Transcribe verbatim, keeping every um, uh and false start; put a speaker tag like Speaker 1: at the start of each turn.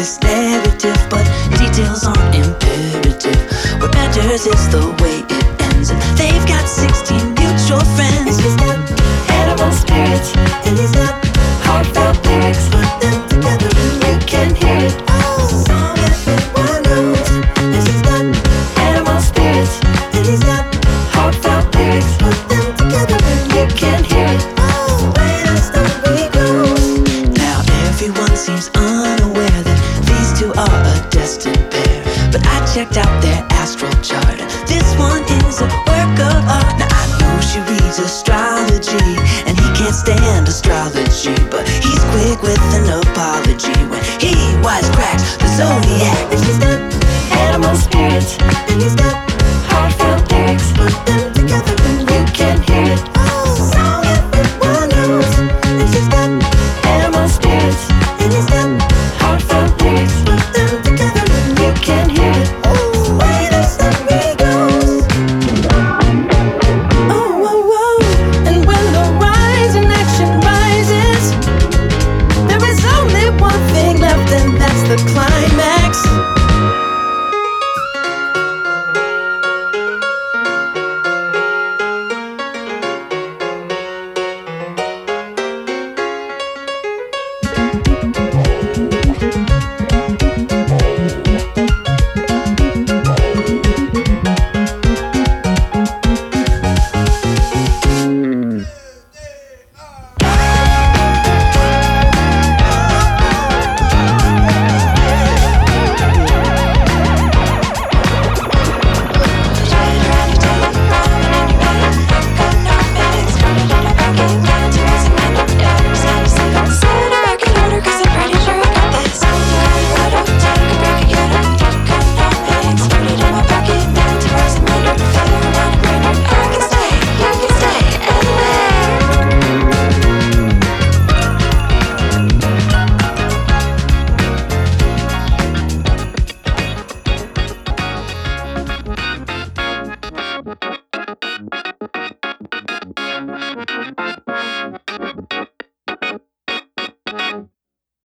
Speaker 1: this narrative, but details aren't imperative. What matters is the way it ends, and they've got sixteen mutual friends. And she's got animal spirits, and he's got heartfelt lyrics. Put them together and you can hear it. Oh, song everyone knows. And she's got animal spirits, and he's got heartfelt lyrics. Put them together and you can hear it. Oh, way the story goes. Now everyone seems unaware that these two are a destined pair, but I checked out their astral chart. This one is a work of art. Now I know she reads astrology, and he can't stand astrology, but he's quick with an apology when he wisecracks the zodiac. And she's got